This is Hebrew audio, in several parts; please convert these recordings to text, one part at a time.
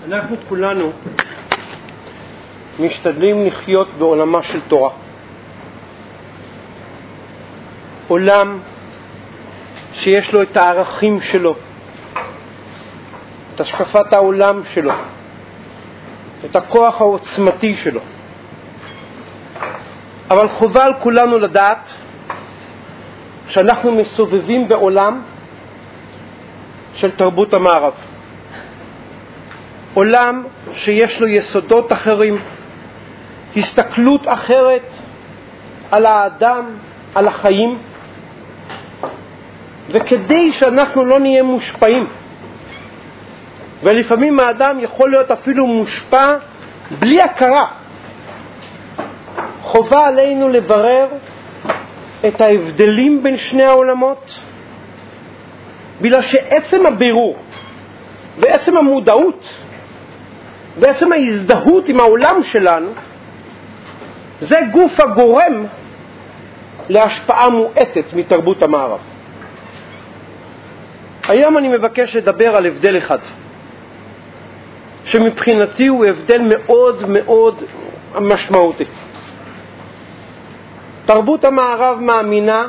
אנחנו כולנו משתדלים לחיות בעולמה של תורה. עולם שיש לו את הערכים שלו, את השקפת העולם שלו, את הכוח העוצמתי שלו. אבל חובה על כולנו לדעת שאנחנו מסובבים בעולם של תרבות המערב. עולם שיש לו יסודות אחרים, הסתכלות אחרת על האדם, על החיים, וכדי שאנחנו לא נהיה מושפעים, ולפעמים האדם יכול להיות אפילו מושפע בלי הכרה, חובה עלינו לברר את ההבדלים בין שני העולמות, בגלל שעצם הבירור ועצם המודעות ועצם ההזדהות עם העולם שלנו זה גוף הגורם להשפעה מועטת מתרבות המערב. היום אני מבקש לדבר על הבדל אחד שמבחינתי הוא הבדל מאוד מאוד משמעותי. תרבות המערב מאמינה,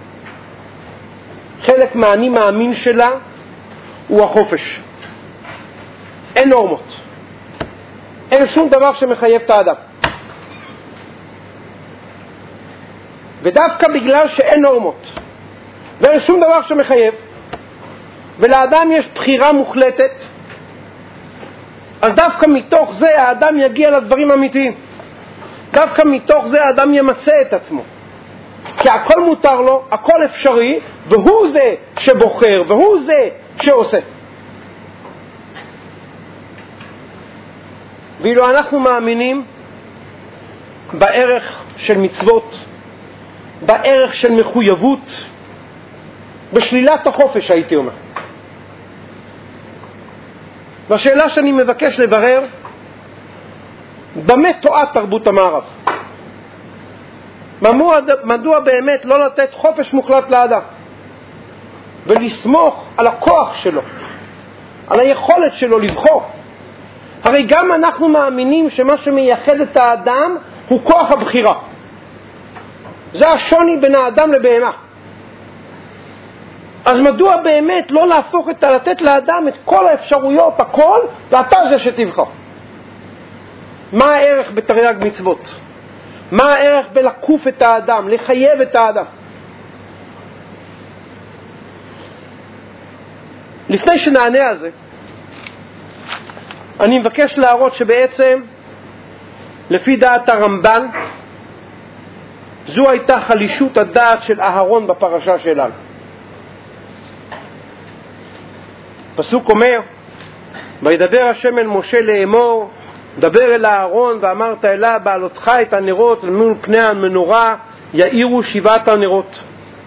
חלק מהאני מאמין שלה הוא החופש. אין נורמות, אין שום דבר שמחייב את האדם, ודווקא בגלל שאין נורמות ואין שום דבר שמחייב ולאדם יש בחירה מוחלטת, אז דווקא מתוך זה האדם יגיע לדברים אמיתיים. דווקא מתוך זה האדם ימצא את עצמו, כי הכל מותר לו, הכל אפשרי, והוא זה שבוחר והוא זה שעושה. ואילו אנחנו מאמינים בערך של מצוות, בערך של מחויבות, בשלילת החופש, הייתי אומר. והשאלה שאני מבקש לברר, במה טועה תרבות המערב? מדוע באמת לא לתת חופש מוחלט לאדם ולסמוך על הכוח שלו, על היכולת שלו לבחור? הרי גם אנחנו מאמינים שמה שמייחד את האדם הוא כוח הבחירה. זה השוני בין האדם לבהמה. אז מדוע באמת לא לתת לאדם את כל האפשרויות, הכל, ואתה זה שתבחר? מה הערך בתרי"ג מצוות? מה הערך בלקוף את האדם, לחייב את האדם? לפני שנענה על זה, אני מבקש להראות שבעצם לפי דעת הרמב"ן זו הייתה חלישות הדעת של אהרון בפרשה שלנו. פסוק אומר, וידבר השם אל משה לאמור, דבר אל אהרון ואמרת אליו, בעלותך את הנרות מול פני המנורה יאירו 7 הנרות.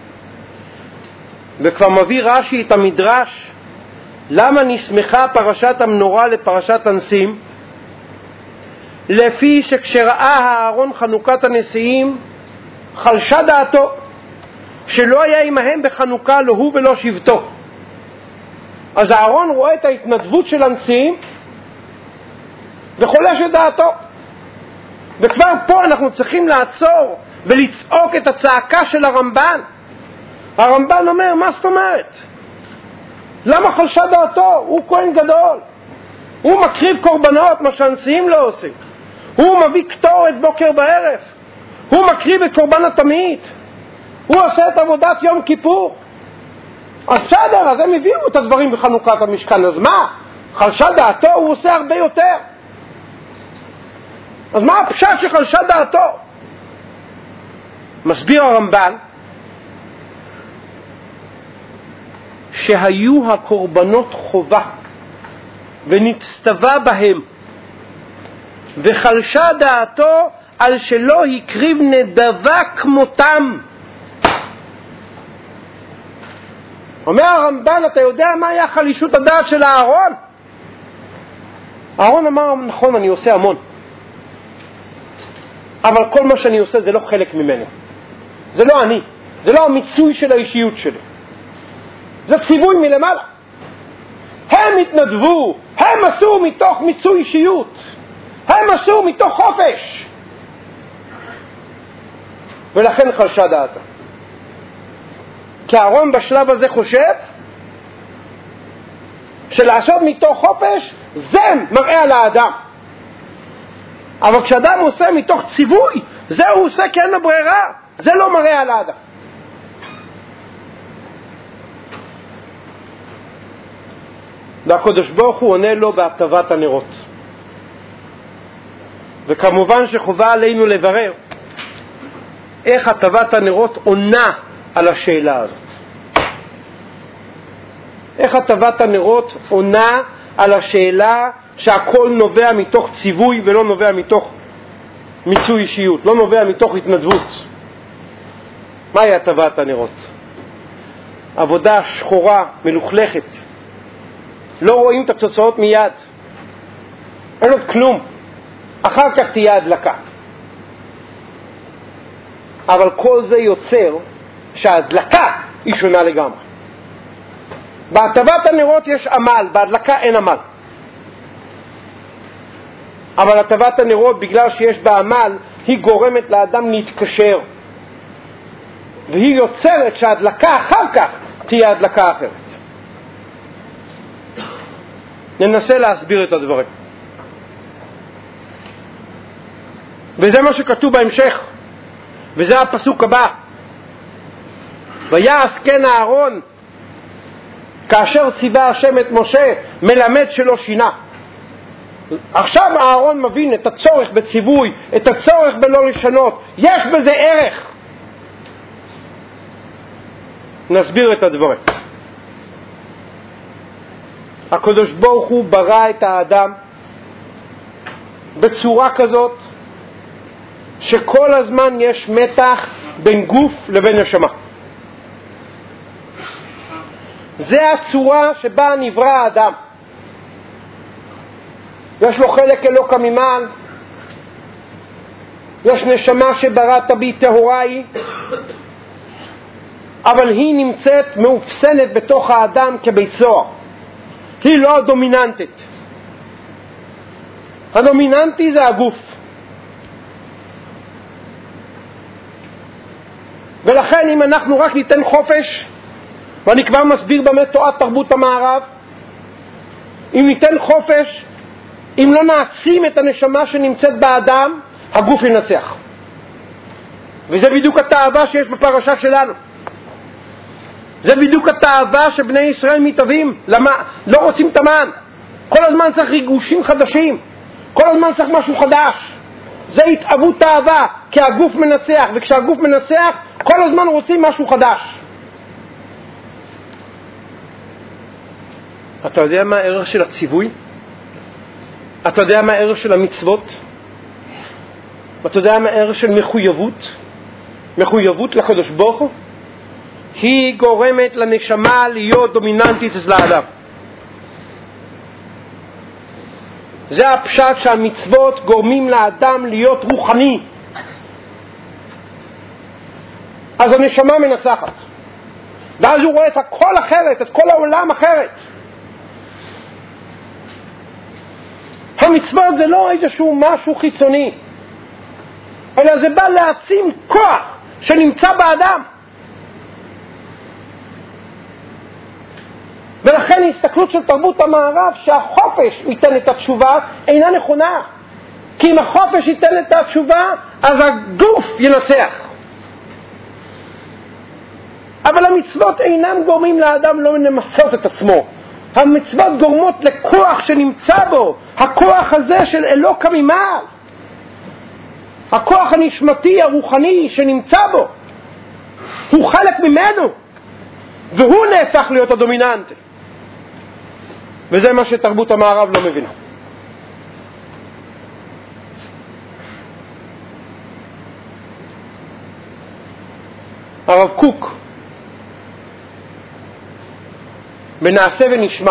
וכבר מביא רש"י את המדרש, למה נסמכה פרשת המנורה לפרשת הנסים? לפי שכשראה אהרון חנוכת הנשיאים חלשה דעתו, שלא היה עמהם בחנוכה לא הוא ולא שבטו. אז אהרון רואה את ההתנדבות של הנשיאים וחולש את דעתו. וכבר פה אנחנו צריכים לעצור ולצעוק את הצעקה של הרמב"ן. הרמב"ן אומר, מה זאת אומרת? למה חלשה דעתו? הוא כהן גדול, הוא מקריב קורבנות, מה שהנשיאים לא עושים. הוא מביא קטורת בוקר בערב, הוא מקריב את קורבן התמיד, הוא עושה את עבודת יום כיפור. אז בסדר, אז הם הביאו את הדברים בחנוכת המשכן. אז מה? חלשה דעתו, הוא עושה הרבה יותר. אז מה הפשט שחלשה דעתו? מסביר הרמב"ן שהיו הקורבנות חובה ונצטווה בהם, וחלשה דעתו על שלא הקריב נדבה כמותם. אומר הרמב"ן, אתה יודע מה היה חלישות הדעת של אהרון? אהרון אמר, נכון, אני עושה המון, אבל כל מה שאני עושה זה לא חלק ממנו, זה לא אני, זה לא המיצוי של האישיות שלי, זה ציווי מלמעלה. הם התנדבו, הם עשו מתוך מיצוי אישיות, הם עשו מתוך חופש, ולכן חלשה דעתה. כי אהרון בשלב הזה חושב שלעשות מתוך חופש זה מראה על האדם, אבל כשאדם עושה מתוך ציווי, זה הוא עושה כי אין לו ברירה, זה לא מראה על האדם. והקדוש ברוך הוא עונה לו בהטבת הנרות. וכמובן שחובה עלינו לברר איך הטבת הנרות עונה על השאלה הזאת. איך הטבת הנרות עונה על השאלה שהכל נובע מתוך ציווי ולא נובע מתוך מיצוי אישיות, לא נובע מתוך התנדבות. מהי הטבת הנרות? עבודה שחורה, מלוכלכת. לא רואים את התוצאות מיד. אין עוד כלום. אחר כך תהיה הדלקה. אבל כל זה יוצר שההדלקה היא שונה לגמרי. בהטבת הנרות יש עמל, בהדלקה אין עמל. אבל הטבת הנרות, בגלל שיש בה עמל, היא גורמת לאדם להתקשר. והיא יוצרת שההדלקה אחר כך תהיה הדלקה אחרת. ננסה להסביר את הדברים. וזה מה שכתוב בהמשך. וזה הפסוק הבא. ויעש כן אהרון כאשר ציווה השם את משה, מלמד שלא שינה. עכשיו אהרון מבין את הצורך בציווי, את הצורך בלא לשנות. יש בזה ערך. נסביר את הדברים. הקדוש ברוך הוא ברא את האדם בצורה כזאת שכל הזמן יש מתח בין גוף לבין נשמה. זה הצורה שבה נברא האדם. יש לו חלק אלוקא ממעל, יש נשמה שבראת בי טהורה היא, אבל היא נמצאת מאופסנת בתוך האדם כבית סוהר. היא לא הדומיננטית. הדומיננטי זה הגוף. ולכן אם אנחנו רק ניתן חופש, ואני כבר מסביר באמת תורת תרבות המערב, אם ניתן חופש, אם לא נעצים את הנשמה שנמצאת באדם, הגוף ינצח. וזה בדיוק התאווה שיש בפרשה שלנו. זה בדיוק התאווה שבני ישראל מתאווים. למה? לא רוצים תמן. כל הזמן צריך ריגושים חדשים. כל הזמן צריך משהו חדש. זה התאוות תאווה, כי הגוף מנצח, וכשהגוף מנצח, כל הזמן רוצים משהו חדש. אתה יודע מה הערך של הציווי? אתה יודע מה הערך של המצוות? אתה יודע מה הערך של מחויבות? מחויבות לקדוש ברוך הוא? היא גורמת לנשמה להיות דומיננטית אצל האדם. זה הפשט שהמצוות גורמים לאדם להיות רוחני. אז הנשמה מנצחת. ואז הוא רואה את הכל אחרת, את כל העולם אחרת. המצוות זה לא איזשהו משהו חיצוני, אלא זה בא להעצים כוח שנמצא באדם. ולכן הסתכלות של תרבות המערב שהחופש ייתן את התשובה אינה נכונה. כי אם החופש ייתן את התשובה, אז הגוף ינצח. אבל המצוות אינם גורמים לאדם לא למצות את עצמו. המצוות גורמות לכוח שנמצא בו, הכוח הזה של אלוקא ממעל, הכוח הנשמתי הרוחני שנמצא בו, הוא חלק ממנו, והוא נהפך להיות הדומיננטי. וזה מה שתרבות המערב לא מבינה. הרב קוק בנעשה ונשמע,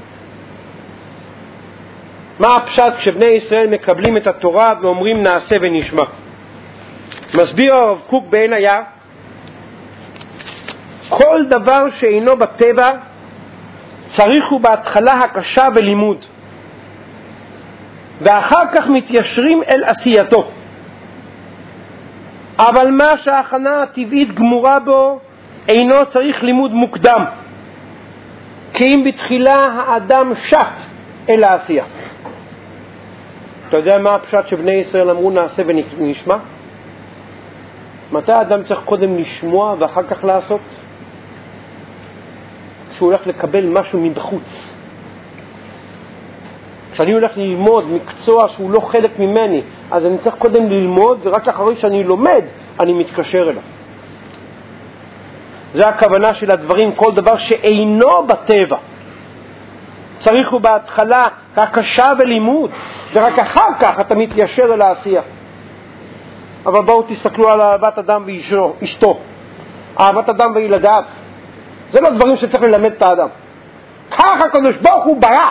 מה הפשט כשבני ישראל מקבלים את התורה ואומרים נעשה ונשמע? מסביר הרב קוק בעין היה, כל דבר שאינו בטבע צריך הוא בהתחלה הקשה בלימוד, ואחר כך מתיישרים אל עשייתו. אבל מה שההכנה הטבעית גמורה בו אינו צריך לימוד מוקדם, כי אם בתחילה האדם שט אל העשייה. אתה יודע מה הפשט שבני ישראל אמרו נעשה ונשמע? מתי האדם צריך קודם לשמוע ואחר כך לעשות? כשהוא הולך לקבל משהו מבחוץ. כשאני הולך ללמוד מקצוע שהוא לא חלק ממני, אז אני צריך קודם ללמוד, ורק אחרי שאני לומד אני מתקשר אליו. זה הכוונה של הדברים. כל דבר שאינו בטבע צריך הוא בהתחלה הקשה ולימוד, ורק אחר כך אתה מתיישר אל העשייה. אבל בואו תסתכלו על אהבת אדם ואשתו, אהבת אדם וילדיו. זה לא דברים שצריך ללמד את האדם. כך הקדוש ברוך הוא ברא.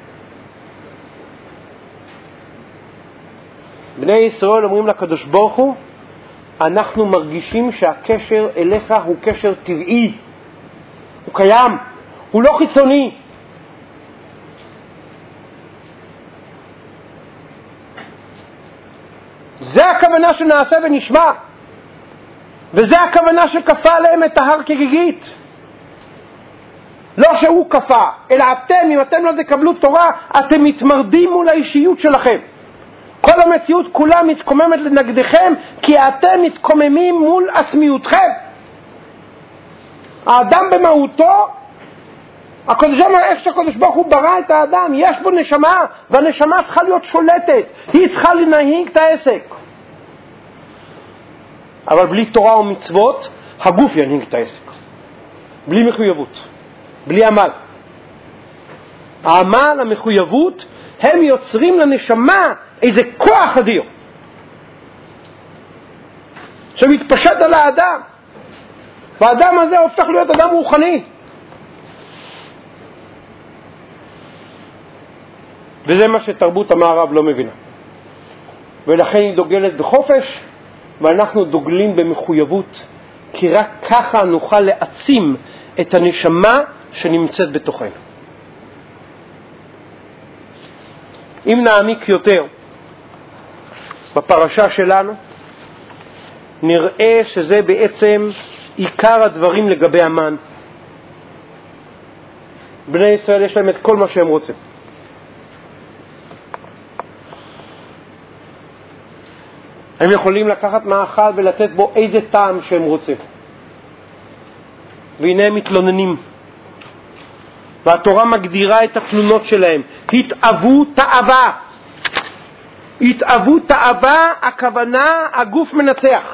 בני ישראל אומרים לקדוש ברוך הוא, אנחנו מרגישים שהקשר אליך הוא קשר טבעי, הוא קיים, הוא לא חיצוני. זה הכוונה שנעשה ונשמע, וזה הכוונה שכפה עליהם את ההר כגיגית. לא שהוא כפה, אלא אתם, אם אתם לא תקבלו תורה, אתם מתמרדים מול האישיות שלכם. כל המציאות כולה מתקוממת לנגדכם, כי אתם מתקוממים מול עצמיותכם. האדם במהותו, איך שהקדוש ברוך הוא ברא את האדם, יש בו נשמה, והנשמה צריכה להיות שולטת, היא צריכה לנהיג את העסק. אבל בלי תורה ומצוות, הגוף ינהיג את העסק. בלי מחויבות, בלי עמל. העמל, המחויבות, הם יוצרים לנשמה איזה כוח אדיר שמתפשט על האדם, והאדם הזה הופך להיות אדם רוחני. וזה מה שתרבות המערב לא מבינה, ולכן היא דוגלת בחופש ואנחנו דוגלים במחויבות, כי רק ככה נוכל להעצים את הנשמה שנמצאת בתוכנו. אם נעמיק יותר בפרשה שלנו, נראה שזה בעצם עיקר הדברים לגבי המן. בני ישראל יש להם את כל מה שהם רוצים. הם יכולים לקחת מאכל ולתת בו איזה טעם שהם רוצים. והנה הם מתלוננים. והתורה מגדירה את התלונות שלהם. התאוו תאווה. התאוו תאווה, הכוונה, הגוף מנצח.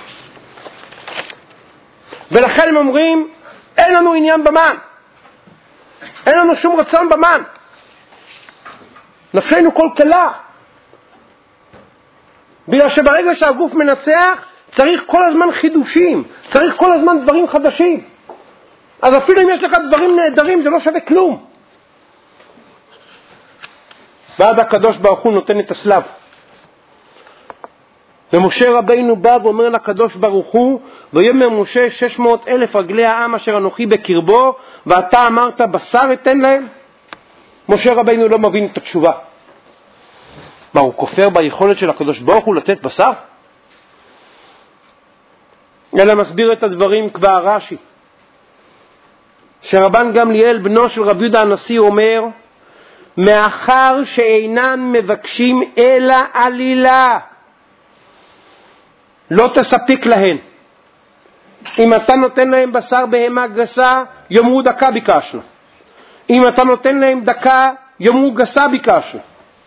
ולכן הם אומרים, אין לנו עניין במן. אין לנו שום רצון במן. נפשנו כל כלה. בגלל שברגע שהגוף מנצח, צריך כל הזמן חידושים. צריך כל הזמן דברים חדשים. אז אפילו אם יש לך דברים נהדרים, זה לא שווה כלום. ועד הקדוש ברוך הוא נותן את הסלב. ומשה רבינו בא ואומר לקדוש ברוך הוא, ויאמר משה 600,000 רגלי העם אשר אנוכי בקרבו, ואתה אמרת בשר אתן להם. משה רבינו לא מבין את התשובה. מה, הוא כופר ביכולת של הקדוש ברוך הוא לתת בשר? אלא מסביר את הדברים כבר רש"י. שרבן גמליאל בנו של רבי יהודה הנשיא אומר, מאחר שאינן מבקשים אלא עלילה, לא תספיק להן. אם אתה נותן להם בשר בהמה גסה, יאמרו דקה ביקשנו. אם אתה נותן להם דקה, יאמרו גסה ביקשנו.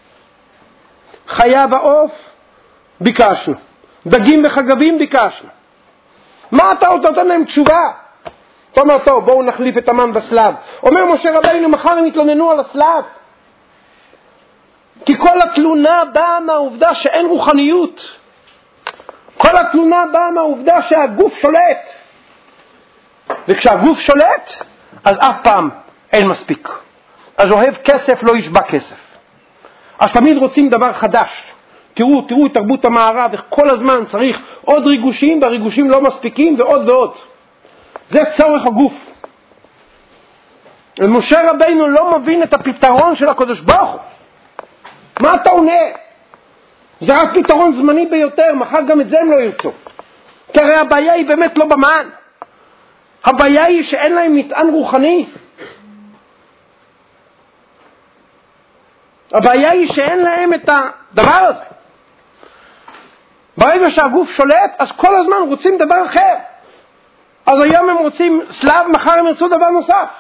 חיה ועוף ביקשנו. דגים וחגבים ביקשנו. מה אתה עוד נותן להם תשובה? אתה אומר, טוב, בואו נחליף את המן בסלב. אומר משה רבינו, מחר הם יתלוננו על הסלב. כי כל התלונה באה מהעובדה שאין רוחניות. כל התלונה באה מהעובדה שהגוף שולט. וכשהגוף שולט, אז אף פעם אין מספיק. אז אוהב כסף לא ישבע כסף. אז תמיד רוצים דבר חדש. תראו את תרבות המערב, איך כל הזמן צריך עוד ריגושים, והריגושים לא מספיקים ועוד ועוד. זה צורך הגוף. ומשה רבינו לא מבין את הפתרון של הקדוש ברוך הוא. מה אתה עונה? זה רק פתרון זמני ביותר, מחר גם את זה הם לא ירצו. כי הרי הבעיה היא באמת לא במן. הבעיה היא שאין להם מטען רוחני. הבעיה היא שאין להם את הדבר הזה. ברגע שהגוף שולט, אז כל הזמן רוצים דבר אחר. אז היום הם רוצים סלב, מחר הם ירצו דבר נוסף.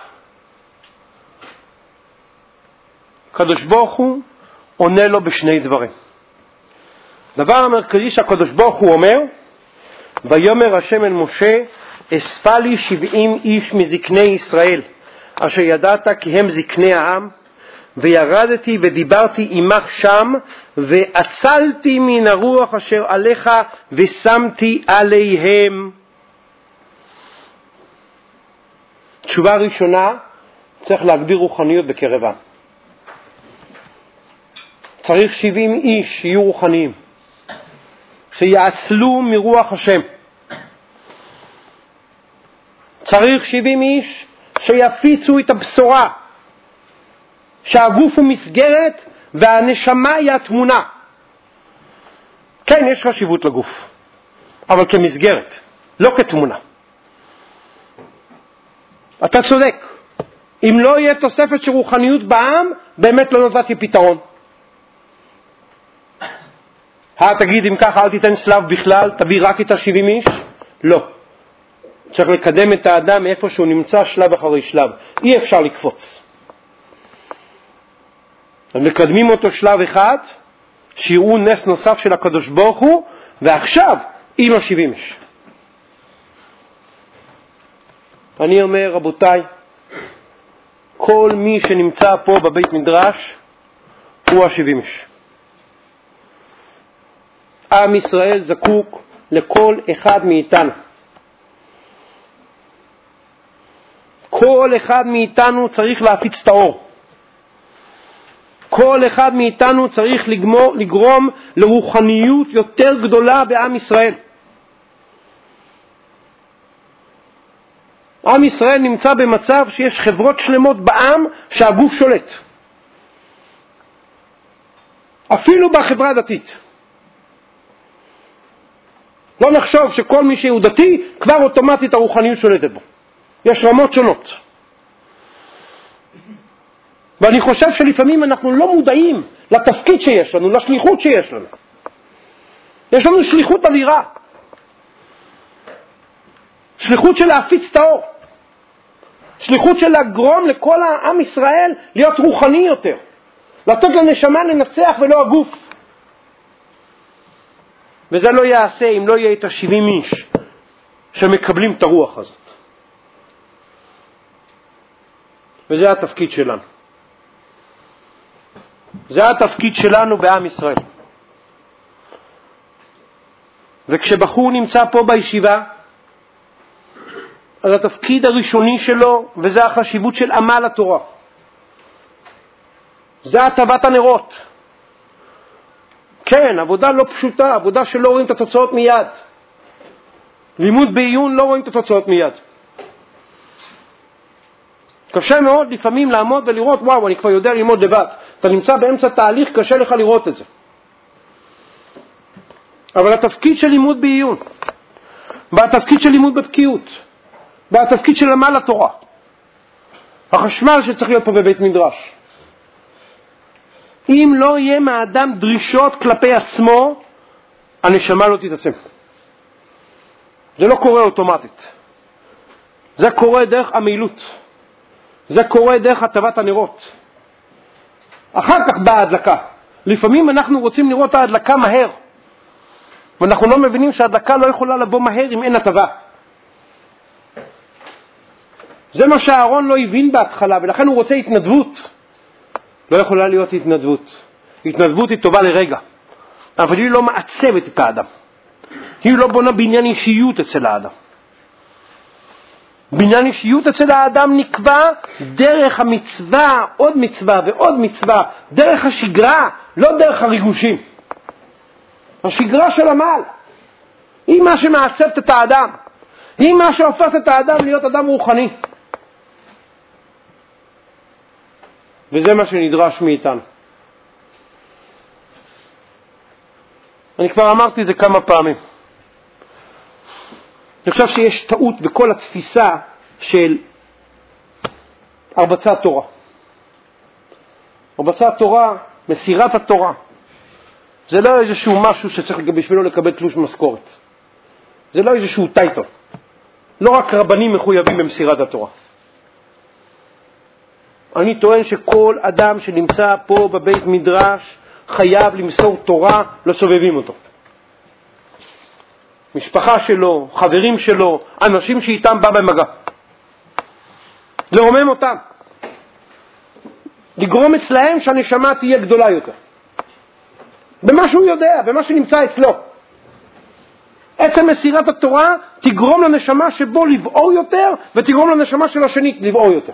הקדוש ברוך הוא עונה לו בשני דברים. דבר המרכזי שהקדוש ברוך הוא אומר, ויאמר השם אל משה, אספה לי 70 איש מזקני ישראל, אשר ידעת כי הם זקני העם, וירדתי ודיברתי עמך שם, והצלתי מן הרוח אשר עליך, ושמתי עליהם. תשובה ראשונה, צריך להגביר רוחניות בקרב העם. צריך 70 איש שיהיו רוחניים, שיעצלו מרוח השם. צריך 70 איש שיפיצו את הבשורה, שהגוף הוא מסגרת והנשמה היא התמונה. כן, יש חשיבות לגוף, אבל כמסגרת, לא כתמונה. אתה צודק. אם לא יהיה תוספת של רוחניות בעם, באמת לא נתתי פתרון. תגיד, אם ככה אל תיתן סלב בכלל, תביא רק את 70 איש? לא. צריך לקדם את האדם מאיפה שהוא נמצא שלב אחרי שלב. אי אפשר לקפוץ. אז מקדמים אותו שלב אחד, שיראו נס נוסף של הקדוש ברוך הוא, ועכשיו עם 70 איש. אני אומר, רבותיי, כל מי שנמצא פה בבית מדרש הוא 70 איש. עם ישראל זקוק לכל אחד מאיתנו. כל אחד מאיתנו צריך להפיץ את האור. כל אחד מאיתנו צריך לגרום לרוחניות יותר גדולה בעם ישראל. עם ישראל נמצא במצב שיש חברות שלמות בעם שהגוף שולט. אפילו בחברה הדתית. לא נחשוב שכל מי שהוא דתי, כבר אוטומטית הרוחניות שולטת בו. יש רמות שונות. ואני חושב שלפעמים אנחנו לא מודעים לתפקיד שיש לנו, לשליחות שיש לנו. יש לנו שליחות אדירה. שליחות של להפיץ את האור. שליחות של לגרום לכל העם ישראל להיות רוחני יותר. לתת לנשמה לנצח ולא הגוף. וזה לא יעשה אם לא יהיה את 70 איש שמקבלים את הרוח הזאת. וזה התפקיד שלנו. זה התפקיד שלנו בעם ישראל. וכשבחור נמצא פה בישיבה, אז התפקיד הראשוני שלו, וזה החשיבות של עמל התורה. זה הטבת הנרות. כן, עבודה לא פשוטה, עבודה שלא רואים את התוצאות מיד. לימוד בעיון לא רואים את התוצאות מיד. קשה מאוד לפעמים לעמוד ולראות, וואו, אני כבר יודע ללמוד לבד. אתה נמצא באמצע תהליך, קשה לך לראות את זה. אבל התפקיד של לימוד בעיון, והתפקיד של לימוד בבקיאות, והתפקיד של עמל התורה, החשמל שצריך להיות פה בבית מדרש. אם לא יהיה מהאדם דרישות כלפי עצמו, הנשמה לא תתעצם. זה לא קורה אוטומטית. זה קורה דרך המעילות. זה קורה דרך הטבת הנרות. אחר כך באה ההדלקה. לפעמים אנחנו רוצים לראות ההדלקה מהר. ואנחנו לא מבינים שההדלקה לא יכולה לבוא מהר אם אין הטבה. זה מה שהארון לא הבין בהתחלה, ולכן הוא רוצה התנדבות. לא יכולה להיות התנדבות. התנדבות היא טובה לרגע. אבל היא לא מעצבת את האדם. היא לא בונה בעניין אישיות אצל האדם. בניין אישיות אצל האדם נקבע דרך המצווה, עוד מצווה ועוד מצווה, דרך השגרה, לא דרך הריגושים. השגרה של עמל היא מה שמעצבת את האדם, היא מה שהופכת את האדם להיות אדם רוחני. וזה מה שנדרש מאיתנו. אני כבר אמרתי את זה כמה פעמים. אני חושב שיש טעות בכל התפיסה של הרבצת תורה. הרבצת תורה, מסירת התורה, זה לא איזשהו משהו שצריך בשבילו לקבל תלוש משכורת. זה לא איזשהו טייטל. לא רק רבנים מחויבים במסירת התורה. אני טוען שכל אדם שנמצא פה בבית מדרש חייב למסור תורה, לא סובבים אותו. משפחה שלו, חברים שלו, אנשים שאיתם בא במגע. לרומם אותם. לגרום אצלהם שהנשמה תהיה גדולה יותר. במה שהוא יודע, במה שנמצא אצלו. עצם מסירת התורה תגרום לנשמה שבו לבעור יותר, ותגרום לנשמה של השנית לבעור יותר.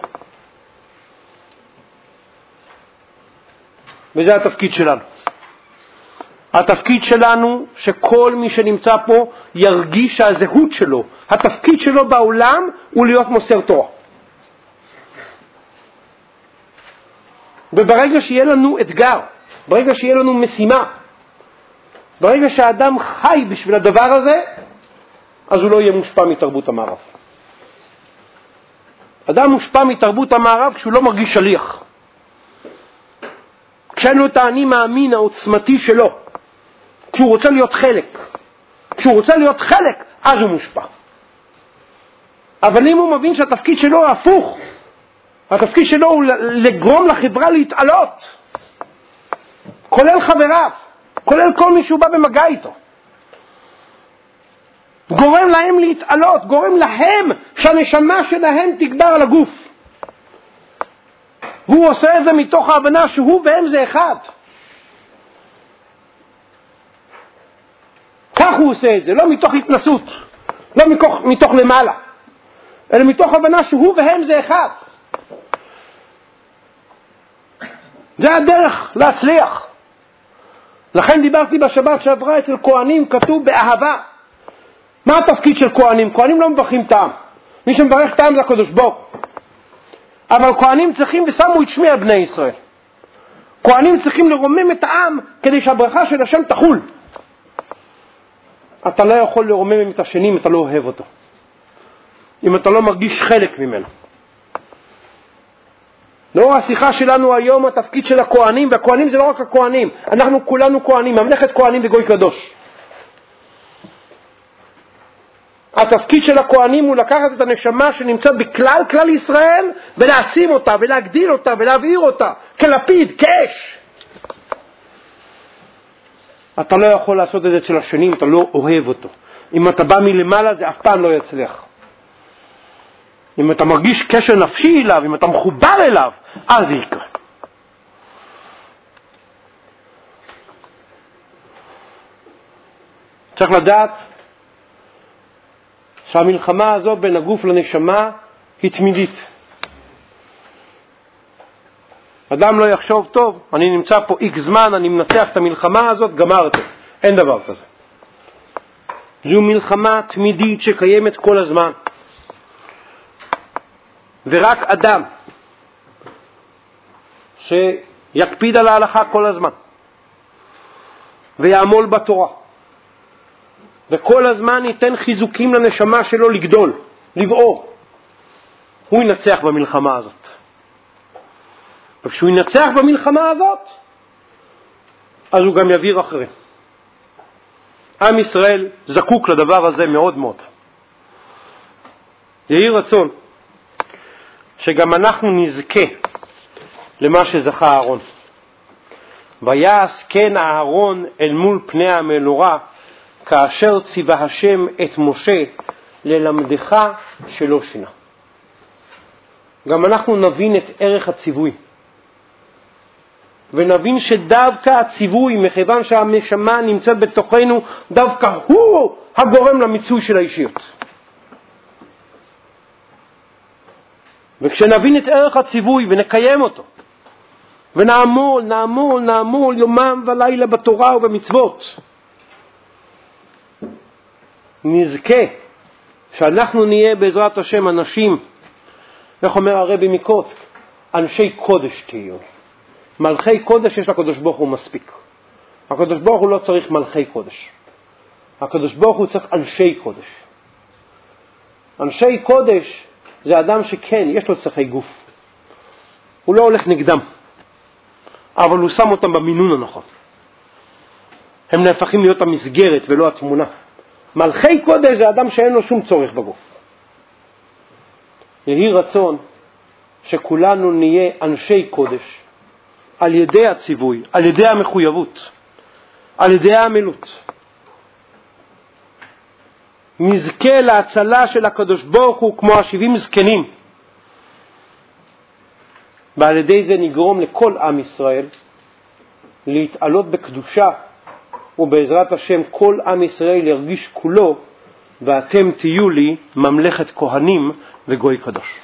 וזה התפקיד שלנו. התפקיד שלנו שכל מי שנמצא פה ירגיש שהזהות שלו, התפקיד שלו בעולם הוא להיות מוסר תורה. וברגע שיהיה לנו אתגר, ברגע שיהיה לנו משימה, ברגע שהאדם חי בשביל הדבר הזה, אז הוא לא יהיה מושפע מתרבות המערב. אדם מושפע מתרבות המערב כשהוא לא מרגיש שליח. כשאין לו את האני מאמין העוצמתי שלו, כשהוא רוצה להיות חלק. כשהוא רוצה להיות חלק, אז הוא מושפע. אבל אם הוא מבין שהתפקיד שלו הוא הפוך, התפקיד שלו הוא לגרום לחברה להתעלות, כולל חבריו, כולל כל מי שהוא בא במגע איתו, גורם להם להתעלות, גורם להם שהנשמה שלהם תגבר על הגוף. והוא עושה את זה מתוך ההבנה שהוא והם זה אחד. כך הוא עושה את זה, לא מתוך התנסות, לא מתוך למעלה, אלא מתוך הבנה שהוא והם זה אחד. זה הדרך להצליח. לכן דיברתי בשבת שעברה אצל כהנים, כתוב באהבה. מה התפקיד של כהנים? כהנים לא מברכים טעם. מי שמברך טעם זה הקדוש ברוך הוא. אבל כהנים צריכים ושמו את שמי על בני ישראל. כהנים צריכים לרומם את העם כדי שהברכה של השם תחול. אתה לא יכול לרומם את השני אם אתה לא אוהב אותו, אם אתה לא מרגיש חלק ממנו. לאור השיחה שלנו היום, התפקיד של הכהנים, והכהנים זה לא רק הכהנים, אנחנו כולנו כהנים, ממלכת כהנים וגוי קדוש. התפקיד של הכהנים הוא לקחת את הנשמה שנמצאת בכלל ישראל, ולהעצים אותה ולהגדיל אותה ולהבעיר אותה כלפיד, כאש. אתה לא יכול לעשות את זה אצל השני אם אתה לא אוהב אותו. אם אתה בא מלמעלה זה אף פעם לא יצליח. אם אתה מרגיש קשר נפשי אליו, אם אתה מחובר אליו, אז זה יקרה. צריך לדעת שהמלחמה הזאת בין הגוף לנשמה היא תמידית. אדם לא יחשוב, טוב, אני נמצא פה איקס זמן, אני מנצח את המלחמה הזאת, גמרתי. אין דבר כזה. זו מלחמה תמידית שקיימת כל הזמן. ורק אדם שיקפיד על ההלכה כל הזמן ויעמול בתורה וכל הזמן ייתן חיזוקים לנשמה שלו לגדול, לבעור, הוא ינצח במלחמה הזאת. וכשהוא ינצח במלחמה הזאת, אז הוא גם יעביר אחרים. עם ישראל זקוק לדבר הזה מאוד מאוד. יהי רצון שגם אנחנו נזכה למה שזכה אהרון. ויעש כן אהרון אל מול פני המנורה, כאשר ציווה השם את משה ללמדך שלא שינה. גם אנחנו נבין את ערך הציווי. ונבין שדווקא הציווי, מכיוון שהנשמה נמצאת בתוכנו, דווקא הוא הגורם למיצוי של האישיות. וכשנבין את ערך הציווי ונקיים אותו, ונעמול יומם ולילה בתורה ובמצוות, נזכה שאנחנו נהיה בעזרת השם אנשים, איך אומר הרבי מקוצק, אנשי קודש תהיו. מלכי קודש יש לקדוש ברוך הוא מספיק. הקדוש ברוך הוא לא צריך מלכי קודש. הקדוש ברוך הוא צריך אנשי קודש. אנשי קודש זה אדם שכן, יש לו צרכי גוף. הוא לא הולך נגדם, אבל הוא שם אותם במינון הנכון. הם נהפכים להיות המסגרת ולא התמונה. מלכי קודש זה אדם שאין לו שום צורך בגוף. יהי רצון שכולנו נהיה אנשי קודש, על ידי הציווי, על ידי המחויבות, על ידי העמלות. נזכה להצלה של הקדוש ברוך הוא כמו 70 זקנים. ועל ידי זה נגרום לכל עם ישראל להתעלות בקדושה, ובעזרת השם כל עם ישראל ירגיש כולו, ואתם תהיו לי ממלכת כהנים וגוי קדוש.